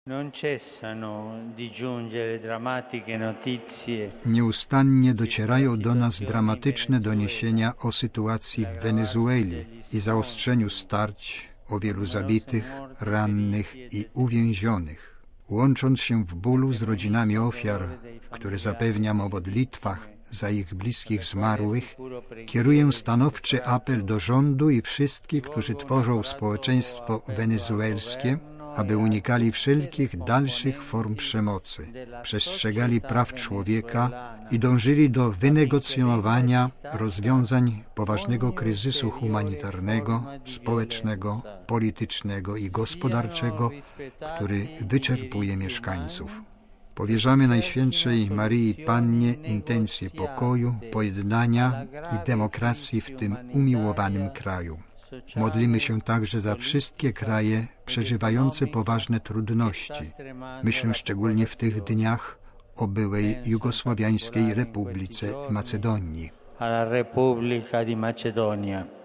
Nieustannie docierają do nas dramatyczne doniesienia o sytuacji w Wenezueli i zaostrzeniu starć, o wielu zabitych, rannych i uwięzionych. Łącząc się w bólu z rodzinami ofiar, które zapewniam o modlitwach za ich bliskich zmarłych, kieruję stanowczy apel do rządu i wszystkich, którzy tworzą społeczeństwo wenezuelskie, aby unikali wszelkich dalszych form przemocy, przestrzegali praw człowieka i dążyli do wynegocjonowania rozwiązań poważnego kryzysu humanitarnego, społecznego, politycznego i gospodarczego, który wyczerpuje mieszkańców. Powierzamy Najświętszej Maryi Pannie intencje pokoju, pojednania i demokracji w tym umiłowanym kraju. Modlimy się także za wszystkie kraje przeżywające poważne trudności. Myślę szczególnie w tych dniach o byłej Jugosławiańskiej Republice Macedonii.